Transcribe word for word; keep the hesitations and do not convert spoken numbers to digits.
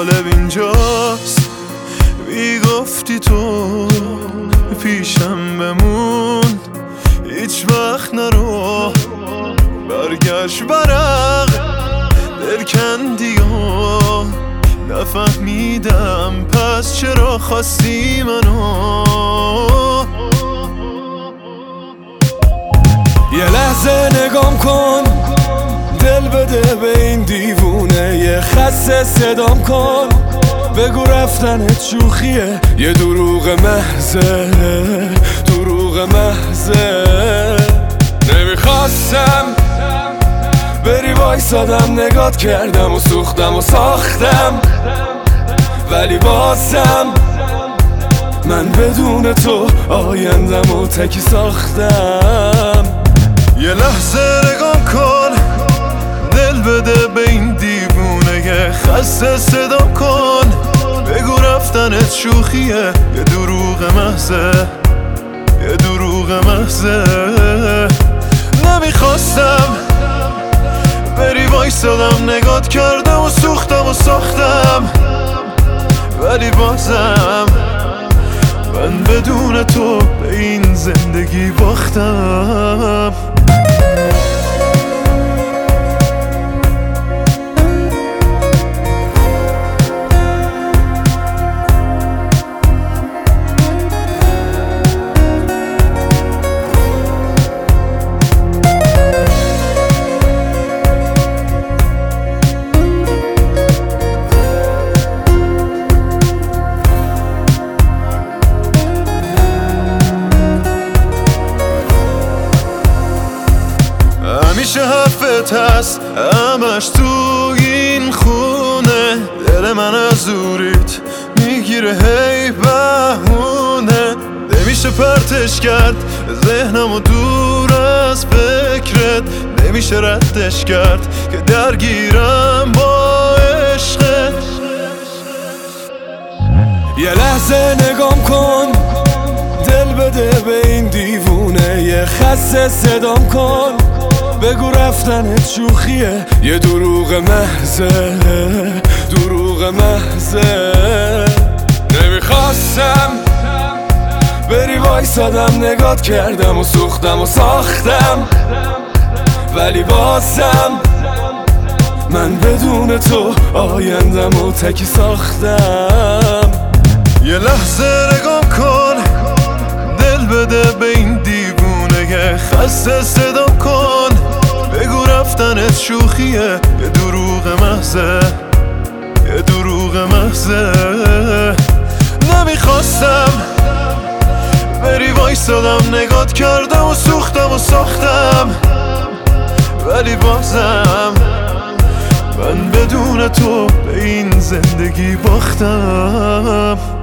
جالب اینجاست میگفتی تو پیشم بمون، هیچ وقت نرو برگشت برق دل کندی و نفهمیدم پس چرا خواستی منو. یه لحظه نگام کن، دل بده به این دیوونه، یه خسته صدام کن، بگو رفتنت شوخیه، یه دروغ محضه دروغ محضه. نمیخواستم بری وایسادم، نگات کردم و سوختم و ساختم، ولی بازم من بدون تو آیندم و تکی ساختم. یه لحظه نگام کن، دل بده به این دیوونه، یه خسته صدام کن، بگو رفتنت شوخیه، یه دروغ محضه یه دروغ محضه. نمیخواستم بری وایسادم، نگات کردم و سوختم و ساختم، ولی بازم من بدون تو به این زندگی باختم. همیشه حرفت هست همش تو این خونه، دل من از دوریت میگیره هی بهونه، نمیشه پرتش کرد ذهنمو دور از فکرت، نمیشه ردش کرد که درگیرم با عشقت. یه لحظه نگام کن، دل بده به این دیوونه، یه خسته صدام کن، بگو رفتنت شوخیه، یه دروغ محضه دروغ محضه. نمیخواستم بری وایسادم، نگات کردم و سوختم و ساختم، ولی بازم من بدون تو آیندم و تکی ساختم. یه لحظه نگام کن، دل بده به این دیوونه، یه خسته صدام کن، بگو رفتنت شوخیه، یه دروغ محضه یه دروغ محضه. نمیخواستم بری وایسادم، نگات کردم و سوختم و ساختم، ولی بازم من بدون تو به این زندگی باختم.